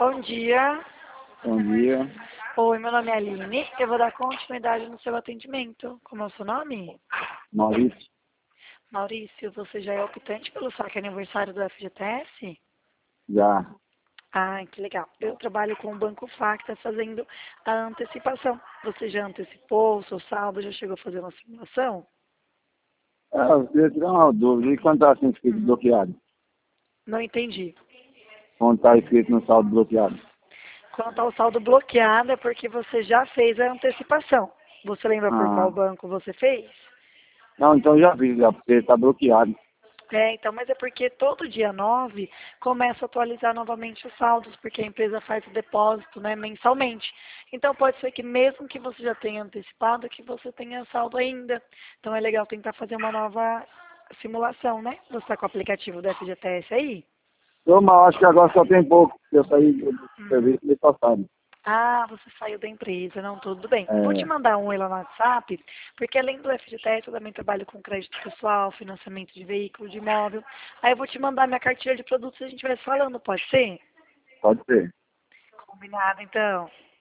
Bom dia. Bom dia. Oi, meu nome é Aline. Eu vou dar continuidade no seu atendimento. Como é o seu nome? Maurício. Maurício, você já é optante pelo saque aniversário do FGTS? Já. Ah, que legal. Eu trabalho com o Banco Facta fazendo a antecipação. Você já antecipou o seu saldo? Já chegou a fazer uma simulação? Eu queria tirar uma dúvida. E quando está assim escrito bloqueado? Não entendi. Quando está escrito no saldo bloqueado? Quando está o saldo bloqueado é porque você já fez a antecipação. Você lembra por qual Ah. banco você fez? Não, então já vi, já, porque está bloqueado. Então, mas é porque todo dia 9 começa a atualizar novamente os saldos, porque a empresa faz o depósito, né, mensalmente. Então, pode ser que mesmo que você já tenha antecipado, que você tenha saldo ainda. Então, é legal tentar fazer uma nova simulação, né? Você está com o aplicativo do FGTS aí? Eu, mas acho que agora só tem pouco. Eu saí do serviço mês passado. Ah, você saiu da empresa, não, tudo bem. Vou te É, mandar um lá no WhatsApp, porque além do FGTS eu também trabalho com crédito pessoal, financiamento de veículo, de imóvel. Aí eu vou te mandar minha cartilha de produtos e a gente vai falando, pode ser? pode ser. Combinado, então.